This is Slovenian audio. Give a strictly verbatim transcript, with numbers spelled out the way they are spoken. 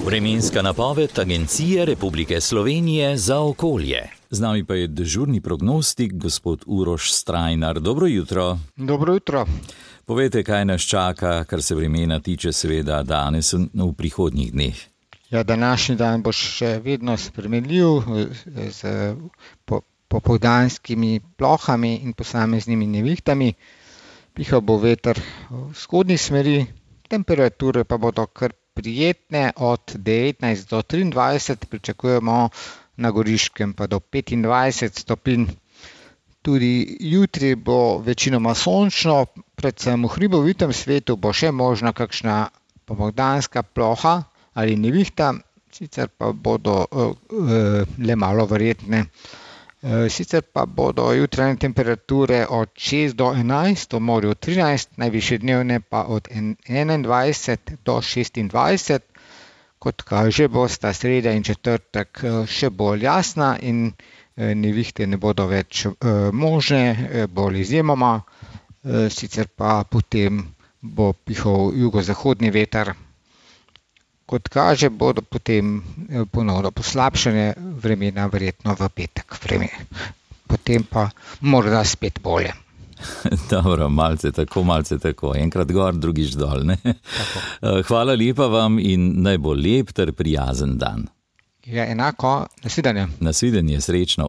Vremenska napoved Agencije Republike Slovenije za okolje. Z nami pa je dežurni prognostik, gospod Uroš Strajnar. Dobro jutro. Dobro jutro. Povejte, kaj nas čaka, kar se vremena tiče, seveda danes in v prihodnjih dneh. Ja, današnji dan bo še vedno spremenljiv z popoldanskimi plohami in posameznimi nevihtami. Pihal bo veter v vzhodni smeri, temperature pa bodo kar prijetne, od devetnajst do triindvajset, pričakujemo na Goriškem pa do petindvajset stopinj. Tudi jutri bo večinoma sončno, predvsem v hribovitem svetu bo še možna kakšna popoldanska ploha ali nevihta, sicer pa bodo uh, le malo verjetne. Uh, sicer pa bodo jutranje temperature od šest do enajst, v morju trinajst, najvišje dnevne pa od enaindvajset do šestindvajset. Kot kaže, bosta sreda in četrtek še bolj jasna in nevihte ne bodo več možne, bolj izjemoma. Sicer pa potem bo pihal jugozahodni veter. Kot kaže, bodo potem ponovno poslabšanje vremena verjetno v petek vreme. Potem pa morda spet bolje. Dobro, malce tako, malce tako. Enkrat gor, drugič dol, ne? Hvala lepa vam in naj bo lep ter prijazen dan. Ja, enako. Nasvidenje. Nasvidenje, srečno.